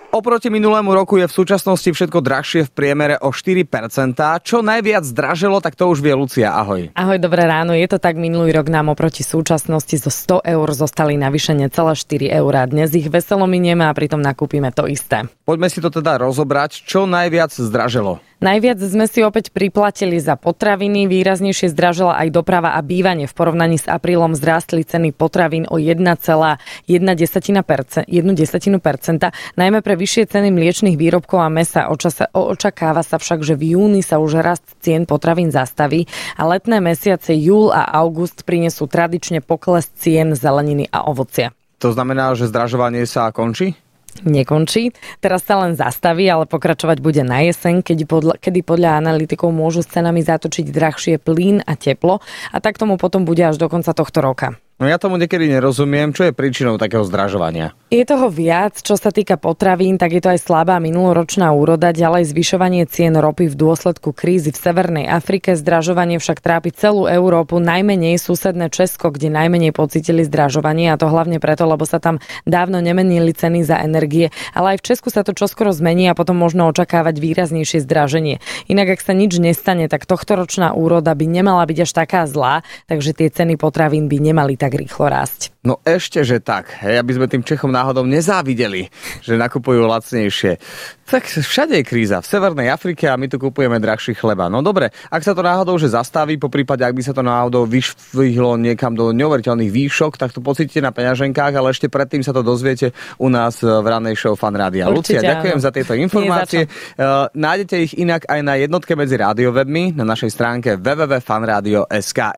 Oproti minulému roku je v súčasnosti všetko drahšie v priemere o 4%. Čo najviac zdražilo, tak to už vie Lucia. Ahoj. Ahoj, dobré ráno. Je to tak, minulý rok nám oproti súčasnosti zo 100 eur zostali navyše necelé 4 eurá. Dnes ich veselo minieme a pritom nakúpime to isté. Poďme si to teda rozobrať. Čo najviac zdražilo? Najviac sme si opäť priplatili za potraviny, výraznejšie zdražila aj doprava a bývanie. V porovnaní s aprílom zrástli ceny potravín o 1,1%, najmä pre vyššie ceny mliečnych výrobkov a mäsa. Očakáva sa však, že v júni sa už rast cien potravín zastaví a letné mesiace júl a august prinesú tradične pokles cien zeleniny a ovocia. To znamená, že zdražovanie sa končí? Nekončí. Teraz sa len zastaví, ale pokračovať bude na jeseň, kedy podľa analytikov môžu s cenami zatočiť drahšie plyn a teplo a tak tomu potom bude až do konca tohto roka. No ja tomu niekedy nerozumiem, čo je príčinou takého zdražovania. Je toho viac, čo sa týka potravín, tak je to aj slabá minuloročná úroda, ďalej zvyšovanie cien ropy v dôsledku krízy v Severnej Afrike, zdražovanie však trápi celú Európu, najmenej susedné Česko, kde najmenej pocítili zdražovanie, a to hlavne preto, lebo sa tam dávno nemenili ceny za energie, ale aj v Česku sa to čoskoro zmení a potom možno očakávať výraznejšie zdraženie. Inak ak sa nič nestane, tak tohtoročná úroda by nemala byť až taká zlá, takže tie ceny potravín by nemali tak rýchlo rásť. No ešte, že tak. Aby sme tým Čechom náhodou nezávideli, že nakupujú lacnejšie. Tak všade je kríza. V Severnej Afrike a my tu kupujeme drahší chleba. No dobre, ak sa to náhodou že zastaví, poprípade ak by sa to náhodou vyšvihlo niekam do neuveriteľných výšok, tak to pocítite na peňaženkách, ale ešte predtým sa to dozviete u nás v ranej show Fan Rádia. Lucia, ďakujem za tieto informácie. Nájdete ich inak aj na jednotke medzi rádiowebmi na našej stránke www.fanradio.sk.